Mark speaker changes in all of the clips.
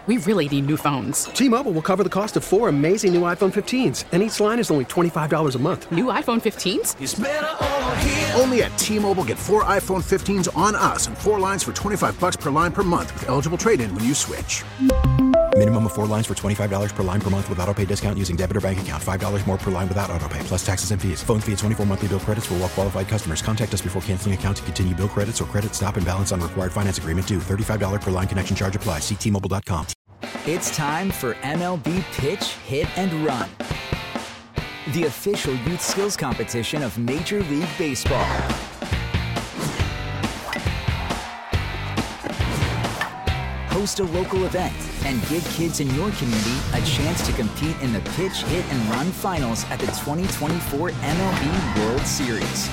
Speaker 1: We really need new phones.
Speaker 2: T-Mobile will cover the cost of 4 amazing new iPhone 15s, and each line is only $25 a month.
Speaker 1: New iPhone 15s?
Speaker 3: It's better over here.
Speaker 4: Only at T-Mobile, get 4 iPhone 15s on us and 4 lines for $25 per line per month with eligible trade-in when you switch.
Speaker 5: Minimum of 4 lines for $25 per line per month with autopay discount using debit or bank account. $5 more per line without autopay, plus taxes and fees. Phone fee at 24 monthly bill credits for well-qualified customers. Contact us before canceling account to continue bill credits or credit stop and balance on required finance agreement due. $35 per line connection charge applies. See T-Mobile.com.
Speaker 6: It's time for MLB Pitch, Hit, and Run, the official youth skills competition of Major League Baseball. Host a local event and give kids in your community a chance to compete in the Pitch, Hit, and Run finals at the 2024 MLB World Series.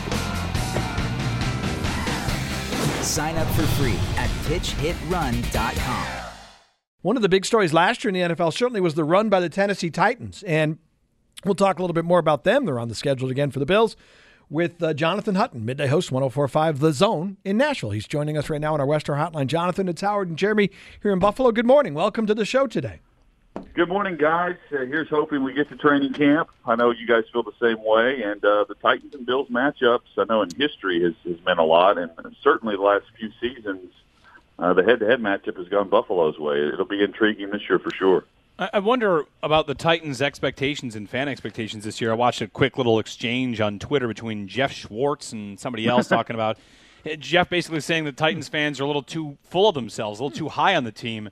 Speaker 6: Sign up for free at pitchhitrun.com.
Speaker 7: One of the big stories last year in the NFL certainly was the run by the Tennessee Titans, and we'll talk a little bit more about them. They're on the schedule again for the Bills with Jonathan Hutton, midday host, 104.5 The Zone in Nashville. He's joining us right now on our Western Hotline. Jonathan, it's Howard and Jeremy here in Buffalo. Good morning. Welcome to the show today.
Speaker 8: Good morning, guys. Here's hoping we get to training camp. I know you guys feel the same way, and the Titans and Bills matchups, I know in history has meant a lot, and certainly the last few seasons, the head-to-head matchup has gone Buffalo's way. It'll be intriguing this year for sure.
Speaker 9: I wonder about the Titans' expectations and fan expectations this year. I watched a quick little exchange on Twitter between Jeff Schwartz and somebody else talking about Jeff basically saying the Titans fans are a little too full of themselves, a little too high on the team.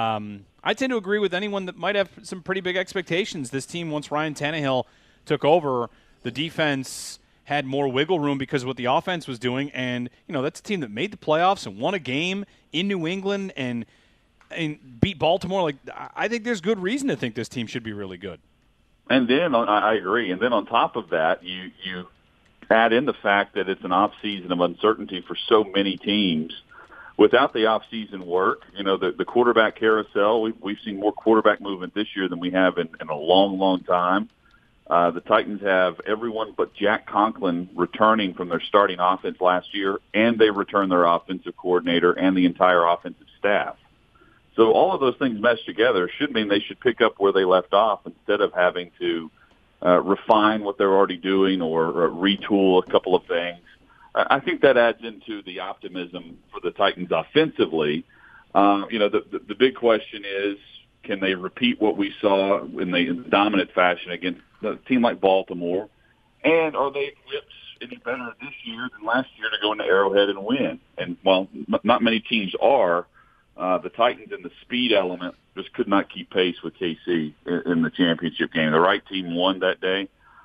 Speaker 9: I tend to agree with anyone that might have some pretty big expectations. This team, once Ryan Tannehill took over, the defense had more wiggle room because of what the offense was doing. And, you know, that's a team that made the playoffs and won a game in New England and beat Baltimore. Like, I think there's good reason to think this team should be really good.
Speaker 8: And then, I agree, and then on top of that, you add in the fact that it's an off-season of uncertainty for so many teams. Without the off-season work, you know, the quarterback carousel, we've seen more quarterback movement this year than we have in a long, long time. The Titans have everyone but Jack Conklin returning from their starting offense last year, and they return their offensive coordinator and the entire offensive staff. So all of those things meshed together should mean they should pick up where they left off instead of having to refine what they're already doing or retool a couple of things. I think that adds into the optimism for the Titans offensively. You know, the big question is, can they repeat what we saw in the dominant fashion against a team like Baltimore? And are they equipped any better this year than last year to go into Arrowhead and win? And while not many teams are, the Titans in the speed element just could not keep pace with KC in the championship game. The right team won that day,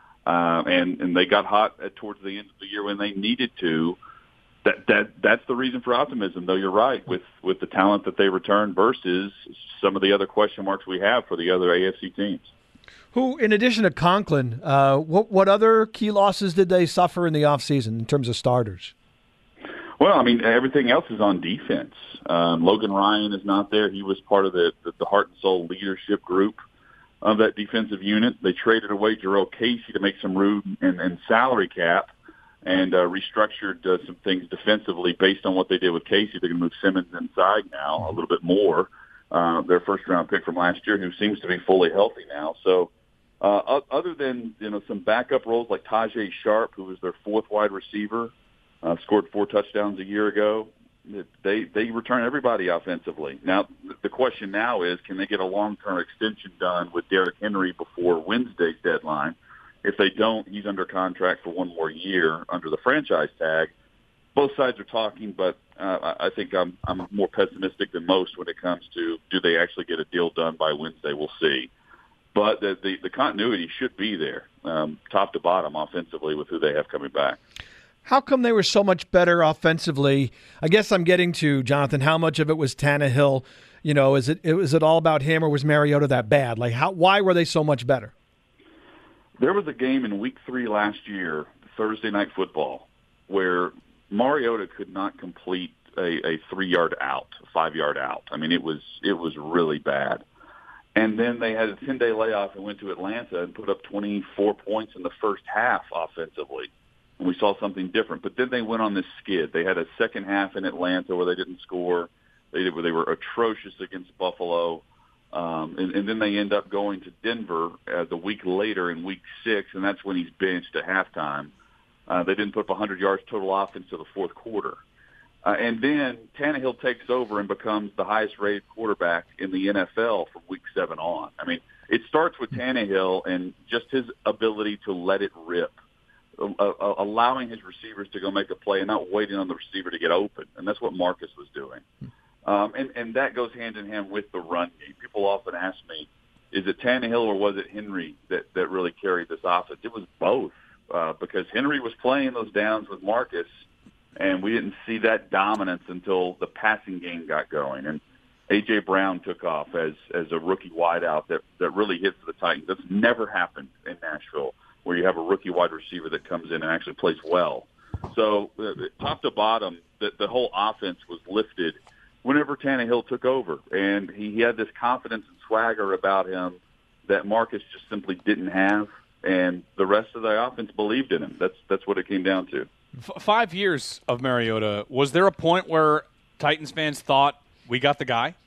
Speaker 8: and they got hot towards the end of the year when they needed to. That's the reason for optimism, though. You're right with the talent that they returned versus some of the other question marks we have for the other AFC teams.
Speaker 7: Who, in addition to Conklin, what other key losses did they suffer in the offseason in terms of starters?
Speaker 8: Well, I mean, everything else is on defense. Logan Ryan is not there. He was part of the heart and soul leadership group of that defensive unit. They traded away Jarrell Casey to make some room and salary cap and restructured some things defensively based on what they did with Casey. They're going to move Simmons inside now a little bit more. Their first-round pick from last year, who seems to be fully healthy now. So other than, you know, some backup roles like Tajay Sharp, who was their fourth wide receiver, scored 4 touchdowns a year ago, they return everybody offensively. Now, the question now is, can they get a long-term extension done with Derrick Henry before Wednesday's deadline? If they don't, he's under contract for 1 more year under the franchise tag. Both sides are talking, but I think I'm more pessimistic than most when it comes to, do they actually get a deal done by Wednesday? We'll see. But the continuity should be there, top to bottom offensively with who they have coming back.
Speaker 7: How come they were so much better offensively? I guess I'm getting to, Jonathan, how much of it was Tannehill? You know, is it all about him, or was Mariota that bad? Like, why were they so much better?
Speaker 8: There was a game in Week 3 last year, Thursday Night Football, where Mariota could not complete a 3-yard out, a 5-yard out. I mean, it was really bad. And then they had a 10-day layoff and went to Atlanta and put up 24 points in the first half offensively. And we saw something different. But then they went on this skid. They had a second half in Atlanta where they didn't score. They were atrocious against Buffalo. And then they end up going to Denver the week later in Week 6, and that's when he's benched at halftime. They didn't put up 100 yards total offense to the fourth quarter. And then Tannehill takes over and becomes the highest-rated quarterback in the NFL from Week 7 on. I mean, it starts with Tannehill and just his ability to let it rip, allowing his receivers to go make a play and not waiting on the receiver to get open. And that's what Marcus was doing. And that goes hand in hand with the run game. People often ask me, is it Tannehill or was it Henry that really carried this offense? It was both, because Henry was playing those downs with Marcus, and we didn't see that dominance until the passing game got going. And A.J. Brown took off as a rookie wideout that really hit for the Titans. That's never happened in Nashville, where you have a rookie wide receiver that comes in and actually plays well. So top to bottom, the whole offense was lifted whenever Tannehill took over. And he had this confidence and swagger about him that Marcus just simply didn't have. And the rest of the offense believed in him. That's what it came down to.
Speaker 9: 5 years of Mariota. Was there a point where Titans fans thought we got the guy?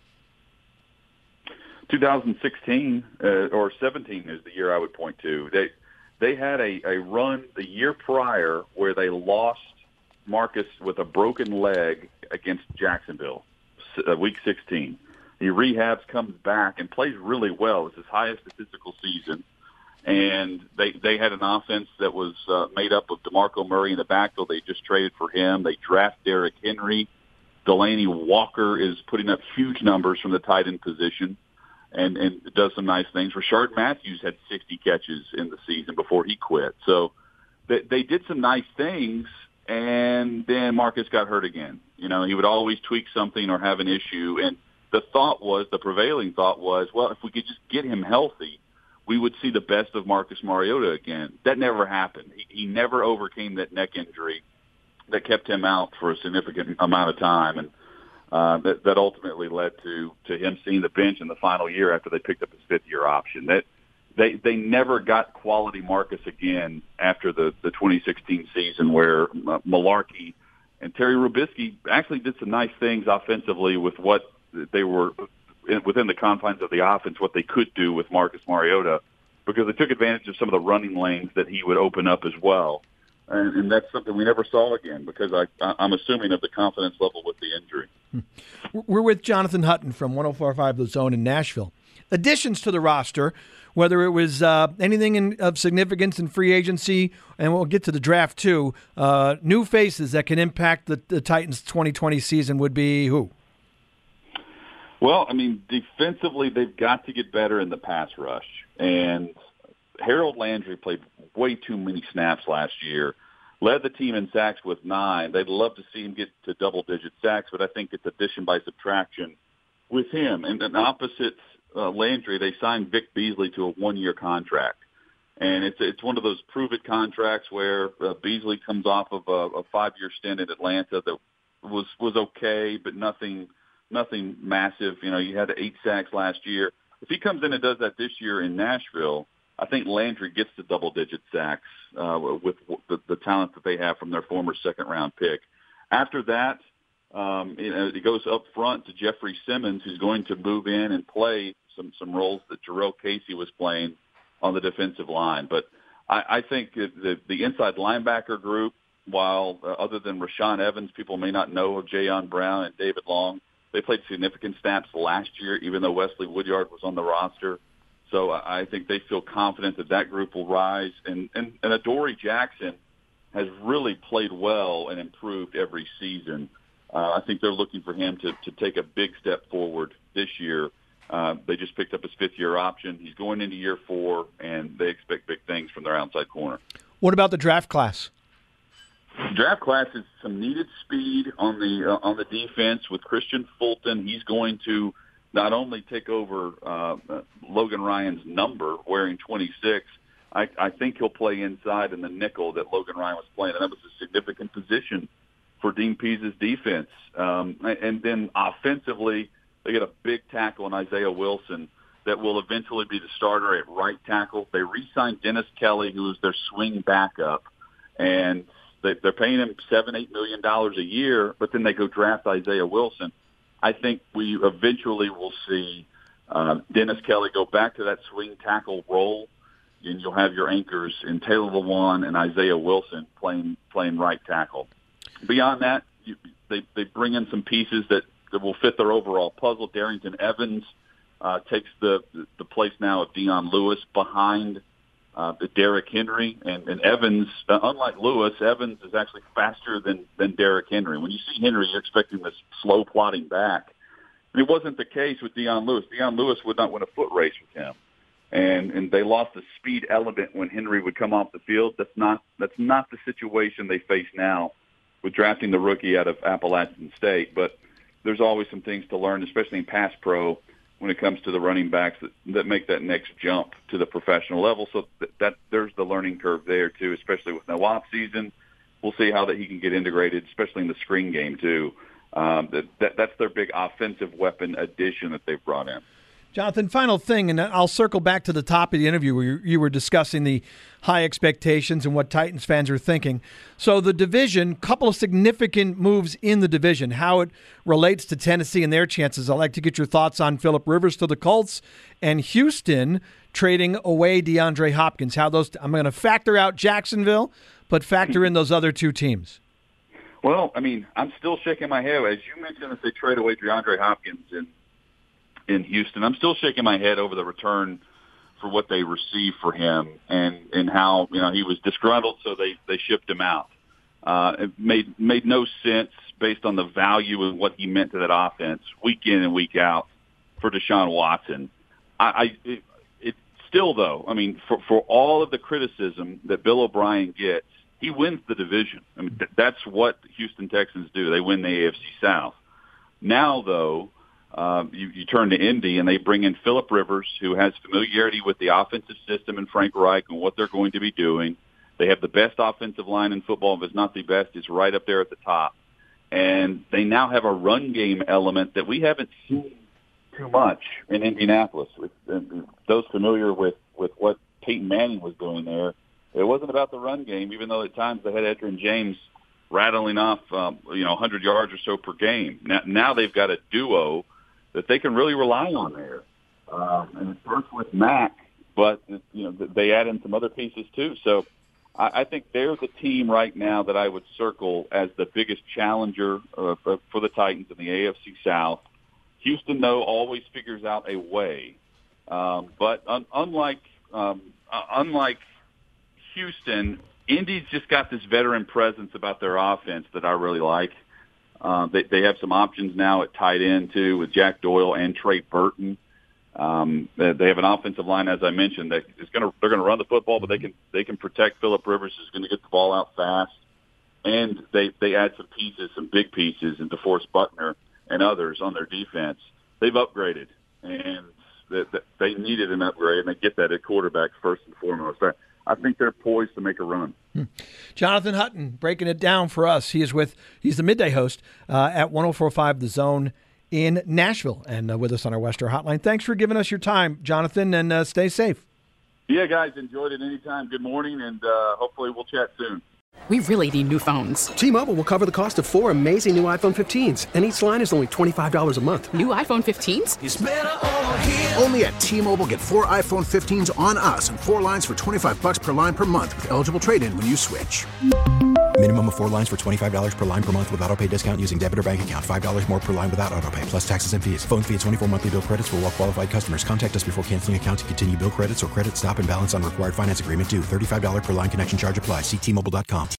Speaker 8: 2016 or 17 is the year I would point to. They had a run the year prior where they lost Marcus with a broken leg against Jacksonville, Week 16. He rehabs, comes back, and plays really well. It's his highest statistical season. And they had an offense that was made up of DeMarco Murray in the backfield. They just traded for him. They draft Derrick Henry. Delaney Walker is putting up huge numbers from the tight end position and does some nice things. Rashard Matthews had 60 catches in the season before he quit. So they did some nice things, and then Marcus got hurt again. You know, he would always tweak something or have an issue. And the prevailing thought was, well, if we could just get him healthy, we would see the best of Marcus Mariota again. That never happened. He never overcame that neck injury that kept him out for a significant amount of time, and that ultimately led to him seeing the bench in the final year after they picked up his fifth-year option. That they never got quality Marcus again after the 2016 season, where Malarkey and Terry Rubisky actually did some nice things offensively with what they were within the confines of the offense, what they could do with Marcus Mariota, because they took advantage of some of the running lanes that he would open up as well. And that's something we never saw again, because I'm assuming of the confidence level with the injury.
Speaker 7: We're with Jonathan Hutton from 104.5 The Zone in Nashville. Additions to the roster, whether it was anything of significance in free agency, and we'll get to the draft too, new faces that can impact the Titans' 2020 season would be who?
Speaker 8: Well, I mean, defensively, they've got to get better in the pass rush. And Harold Landry played way too many snaps last year, led the team in sacks with 9. They'd love to see him get to double-digit sacks, but I think it's addition by subtraction with him. And opposite Landry, they signed Vic Beasley to a 1-year contract. And it's one of those prove-it contracts where Beasley comes off of a 5-year stint in Atlanta that was okay, but nothing massive. You know, you had 8 sacks last year. If he comes in and does that this year in Nashville, I think Landry gets to double-digit sacks with the talent that they have from their former second-round pick. After that, it goes up front to Jeffrey Simmons, who's going to move in and play some roles that Jarrell Casey was playing on the defensive line. But I think the inside linebacker group, while other than Rashaan Evans, people may not know of Jayon Brown and David Long, they played significant snaps last year, even though Wesley Woodyard was on the roster. So I think they feel confident that group will rise. And Adoree Jackson has really played well and improved every season. I think they're looking for him to take a big step forward this year. They just picked up his 5th-year option. He's going into year 4, and they expect big things from their outside corner.
Speaker 7: What about the draft class?
Speaker 8: Draft class is some needed speed on the defense with Christian Fulton. He's going to not only take over Logan Ryan's number, wearing 26. I think he'll play inside in the nickel that Logan Ryan was playing, and that was a significant position for Dean Pease's defense. And then offensively, they get a big tackle in Isaiah Wilson that will eventually be the starter at right tackle. They re-signed Dennis Kelly, who is their swing backup, and they're paying him $7-8 million a year, but then they go draft Isaiah Wilson. I think we eventually will see Dennis Kelly go back to that swing tackle role, and you'll have your anchors in Taylor Lewan and Isaiah Wilson playing right tackle. Beyond that, they bring in some pieces that will fit their overall puzzle. Darrington Evans takes the place now of Dion Lewis behind Derrick Henry, and Evans, unlike Lewis, Evans is actually faster than Derrick Henry. When you see Henry, you're expecting this slow plodding back. And it wasn't the case with Dion Lewis. Dion Lewis would not win a foot race with him, and they lost the speed element when Henry would come off the field. That's not the situation they face now with drafting the rookie out of Appalachian State. But there's always some things to learn, especially in pass pro, when it comes to the running backs that make that next jump to the professional level. So that there's the learning curve there, too, especially with no off season. We'll see how that he can get integrated, especially in the screen game, too. That's their big offensive weapon addition that they've brought in.
Speaker 7: Jonathan, final thing, and I'll circle back to the top of the interview where you were discussing the high expectations and what Titans fans are thinking. So the division, couple of significant moves in the division, how it relates to Tennessee and their chances. I'd like to get your thoughts on Phillip Rivers to the Colts and Houston trading away DeAndre Hopkins. How those? I'm going to factor out Jacksonville, but factor in those other two teams.
Speaker 8: Well, I mean, I'm still shaking my head. As you mentioned, if they trade away DeAndre Hopkins in Houston, I'm still shaking my head over the return for what they received for him and how, he was disgruntled, so they shipped him out. It made no sense based on the value of what he meant to that offense week in and week out for Deshaun Watson. It's still, though, I mean, for all of the criticism that Bill O'Brien gets, he wins the division. I mean, that's what the Houston Texans do. They win the AFC South. Now, though, you turn to Indy, and they bring in Phillip Rivers, who has familiarity with the offensive system and Frank Reich and what they're going to be doing. They have the best offensive line in football. If it's not the best, it's right up there at the top. And they now have a run game element that we haven't seen too much in Indianapolis. Those familiar with what Peyton Manning was doing there, it wasn't about the run game, even though at times they had Edgerrin James rattling off, 100 yards or so per game. Now they've got a duo that they can really rely on there. And it starts with Mack, but they add in some other pieces too. So I think they're the team right now that I would circle as the biggest challenger for the Titans in the AFC South. Houston, though, always figures out a way. But unlike Houston, Indy's just got this veteran presence about their offense that I really like. They have some options now at tight end, too, with Jack Doyle and Trey Burton. They have an offensive line, as I mentioned, that they're going to run the football, but they can protect Phillip Rivers, who's going to get the ball out fast. And they add some pieces, some big pieces, in DeForest Buckner and others on their defense. They've upgraded, and they needed an upgrade, and they get that at quarterback first and foremost. I think they're poised to make a run.
Speaker 7: Jonathan Hutton breaking it down for us. He's the midday host at 104.5 The Zone in Nashville, and with us on our Western Hotline. Thanks for giving us your time, Jonathan, and stay safe.
Speaker 8: Yeah, guys, enjoyed it anytime. Good morning, and hopefully we'll chat soon.
Speaker 1: We really need new phones.
Speaker 2: T-Mobile will cover the cost of 4 amazing new iPhone 15s, and each line is only $25 a month.
Speaker 1: New iPhone 15s?
Speaker 4: It's better over here. Only at T-Mobile, get 4 iPhone 15s on us and 4 lines for $25 per line per month with eligible trade-in when you switch.
Speaker 5: Minimum of 4 lines for $25 per line per month with autopay discount using debit or bank account. $5 more per line without autopay, plus taxes and fees. Phone fee at 24 monthly bill credits for well-qualified customers. Contact us before canceling account to continue bill credits or credit stop and balance on required finance agreement due. $35 per line connection charge applies. See T-Mobile.com.